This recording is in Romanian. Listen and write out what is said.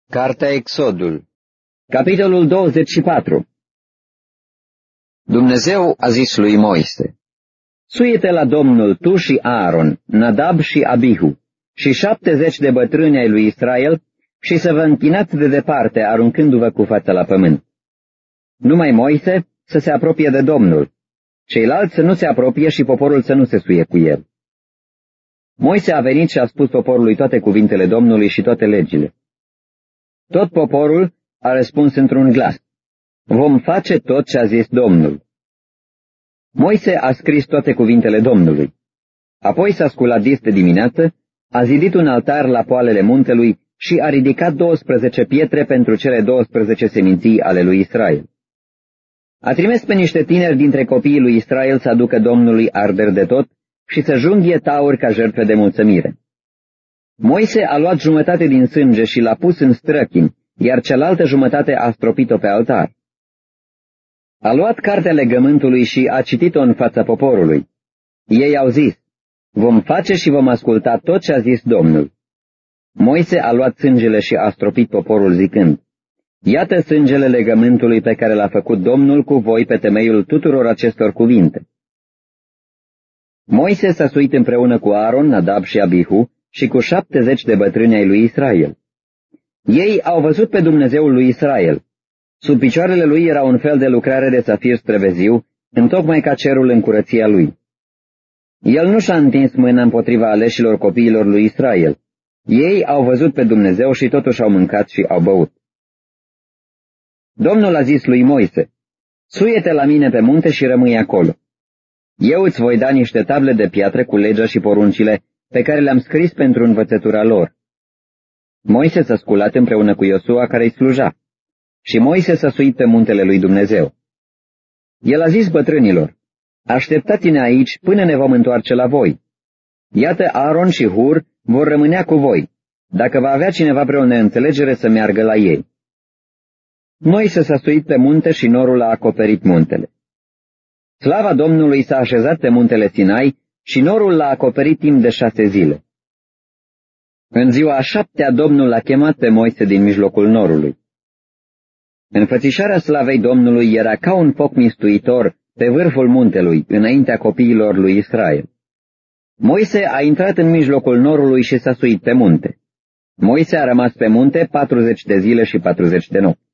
Cartea Exodul, capitolul 24. Dumnezeu a zis lui Moise: Suie-te la Domnul tu și Aaron, Nadab și Abihu, și 70 de bătrâni ai lui Israel, și să vă închinați de departe, aruncându-vă cu fața la pământ. Numai Moise să se apropie de Domnul, ceilalți să nu se apropie și poporul să nu se suie cu el. Moise a venit și a spus poporului toate cuvintele Domnului și toate legile. Tot poporul a răspuns într-un glas: vom face tot ce a zis Domnul. Moise a scris toate cuvintele Domnului. Apoi s-a sculat dis de dimineață, a zidit un altar la poalele muntelui și a ridicat 12 pietre pentru cele 12 seminții ale lui Israel. A trimis pe niște tineri dintre copiii lui Israel să aducă Domnului arderi de tot și să junghie tauri ca jertfe de mulțumire. Moise a luat jumătate din sânge și l-a pus în străchini, iar cealaltă jumătate a stropit-o pe altar. A luat cartea legământului și a citit-o în fața poporului. Ei au zis: vom face și vom asculta tot ce a zis Domnul. Moise a luat sângele și a stropit poporul zicând: iată sângele legământului pe care l-a făcut Domnul cu voi pe temeiul tuturor acestor cuvinte. Moise s-a suit împreună cu Aaron, Nadab și Abihu și cu 70 de bătrâni ai lui Israel. Ei au văzut pe Dumnezeul lui Israel. Sub picioarele lui era un fel de lucrare de safir străveziu, întocmai ca cerul în curăția lui. El nu și-a întins mâna împotriva aleșilor copiilor lui Israel. Ei au văzut pe Dumnezeu și totuși au mâncat și au băut. Domnul a zis lui Moise: suie-te la mine pe munte și rămâi acolo. Eu îți voi da niște table de piatră cu legea și poruncile pe care le-am scris pentru învățătura lor. Moise s-a sculat împreună cu Iosua care îi sluja. Și Moise s-a suit pe muntele lui Dumnezeu. El a zis bătrânilor: așteptați-ne aici până ne vom întoarce la voi. Iată, Aaron și Hur vor rămânea cu voi. Dacă va avea cineva vreo neînțelegere, să meargă la ei. Moise s-a suit pe munte și norul a acoperit muntele. Slava Domnului s-a așezat pe muntele Sinai și norul l-a acoperit timp de 6 zile. În ziua a 7-a Domnul l-a chemat pe Moise din mijlocul norului. Înfățișarea slavei Domnului era ca un foc mistuitor pe vârful muntelui, înaintea copiilor lui Israel. Moise a intrat în mijlocul norului și s-a suit pe munte. Moise a rămas pe munte 40 de zile și 40 de nopți.